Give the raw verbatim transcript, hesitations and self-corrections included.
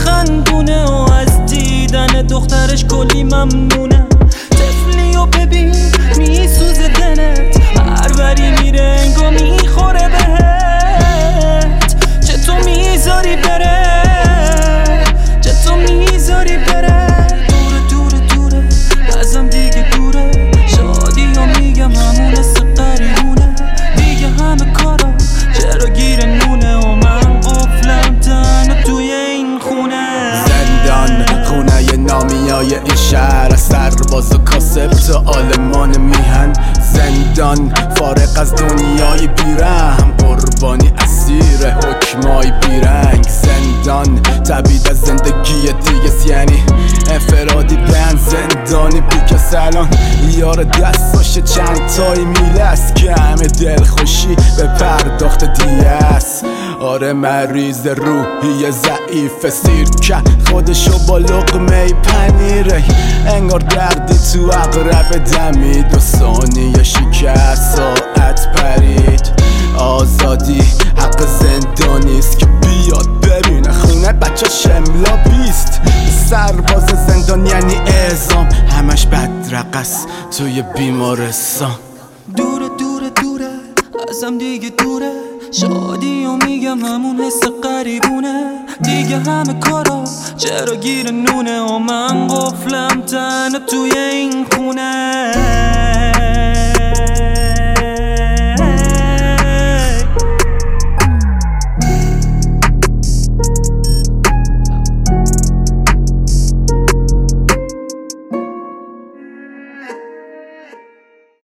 خندونه و از دیدن دخترش کلی ممنونه. طفلی و ببین میسوزه دلت، هر وری میره انگا میخوره بهت. چطور میذاری بره، چطور میذاری بره. دوره دوره دوره ازم دیگه دوره، شادی ها میگم همون حس قریبونه. دیگه همه کارا چرا گیر نونه و من قفلم تنها توی این خونه. زندان خونه ی نامیای این شهر، از سرباز و کاسب تا آلمان میهن. زندان فارغ از دنیای بیرحم، قربانی اسیر حکمای بیرنگ. زندان تبعید از زندگی دیگه، یعنی انفرادی بند زندانی بی سلام. یار دستاشه چند تایی میله است که همه دل خوشی به پرداخت دیه است. آره مریض روحی ضعیف سیر کرد خودشو با لقمه پنیره، انگار دردی تو اقرب دمید و ثانیه شکست ساعت پرید. آزادی حق زندانیست که بیاد ببینه خونه بچه شملا بیست. سرباز زندان یعنی اعزام، همش بدرقص توی بیمارستان. دوره دوره دوره ازم دیگه دوره، شادی و میگم همون حس قریبونه. دیگه همه کارا چرا گیر نونه و من قفلم تنها توی این خونه.